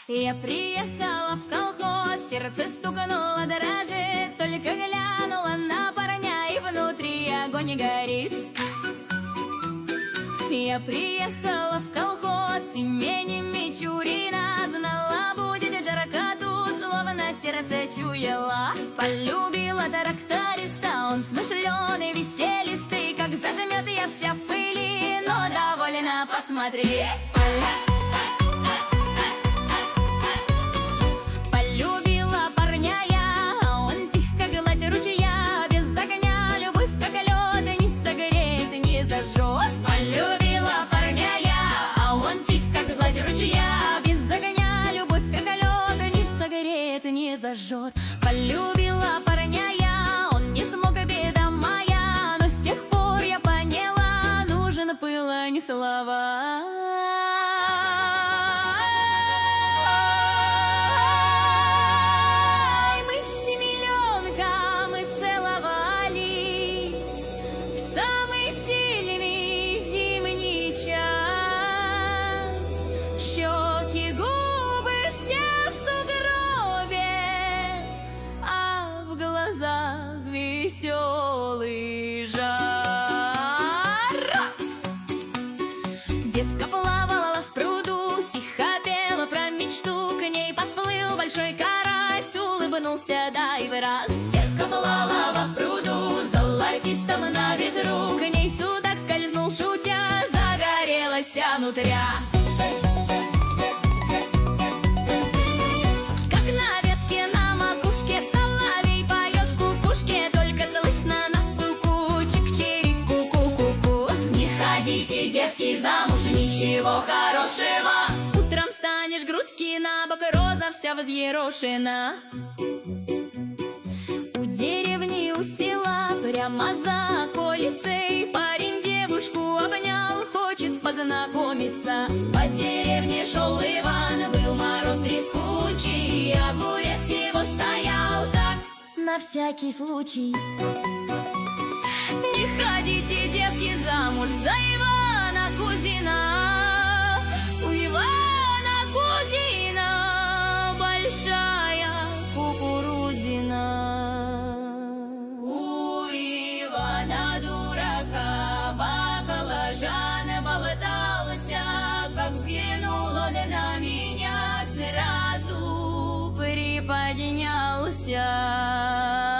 Я приехала в колхоз, сердце стукнуло дрожит, только глянула на парня, и внутри огонь горит. Я приехала в колхоз именем Мичурина, знала, будет жарко тут, словно сердце чуяла. Полюбила тракториста, он смышленый, веселистый, как зажмет я вся в пыли, но довольно посмотри. Полюбила парня я, а он тихо гладь ручья, без огня любовь как лед, не согреет, не зажжет. Полюбила парня я, а он тихо гладь ручья, без огня любовь как лед, не согреет, не зажжет. Полюбила парня я, он не смог, беда моя, но с тех пор я поняла, нужен пыл, а не слова. Веселый жар. Девка плавала в пруду, тихо пела про мечту, к ней подплыл большой карась, улыбнулся дайвер-раз. Девка плавала в пруду, золотистом на ветру, к ней судак скользнул шутя, загорелась внутря. Девки замуж, ничего хорошего, утром станешь грудки на бок, роза вся взъерошена. У деревни, у села, прямо за околицей, парень девушку обнял, хочет познакомиться. По деревне шел Иван, был мороз трескучий, огурец его стоял так, на всякий случай. Не ходите, девки, замуж за Ивана Кузина. У Ивана Кузина большая кукурузина. У Ивана дурака баклажан болтался, как взглянул он на меня, сразу приподнялся.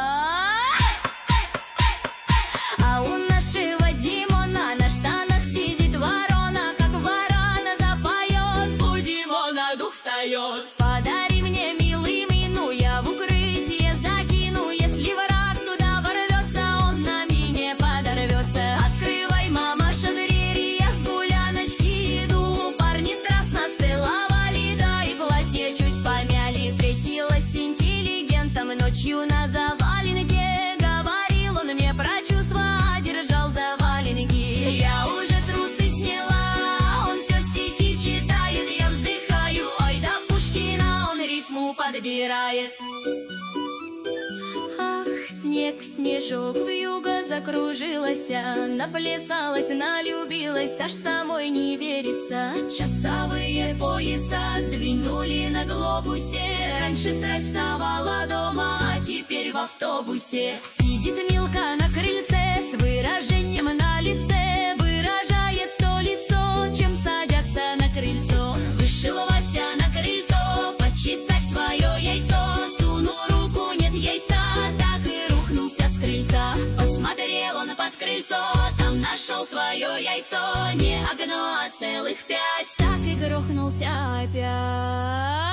Подари мне, милый, мину, я в укрытие закину. Если враг туда ворвется, он на мине подорвется. Открывай, мамаша, двери, я с гуляночки иду. Парни страстно целовали, да и платье чуть помяли. Встретилась с интеллигентом ночью на заваленке. Говорил он мне про чувства, держал за валенки. Я уже трусы сняла, он все стихи читает, я вздыхаю, ой, да Пушкина он рифму подбирает. Ах, снег, снежок, вьюга закружилась, наплясалась, налюбилась, аж самой не верится. Часовые пояса сдвинули на глобусе, раньше страсть вставала дома, а теперь в автобусе. Сидит Милка на крыльце с выражением на лице, выражает то лицо, чем садятся на крыльцо. Вышел Вася на крыльцо почесать свое яйцо, сунул руку, нет яйца, так и рухнулся с крыльца. Посмотрел он под крыльцо, там нашел свое яйцо, не одно, а целых 5, так и грохнулся опять.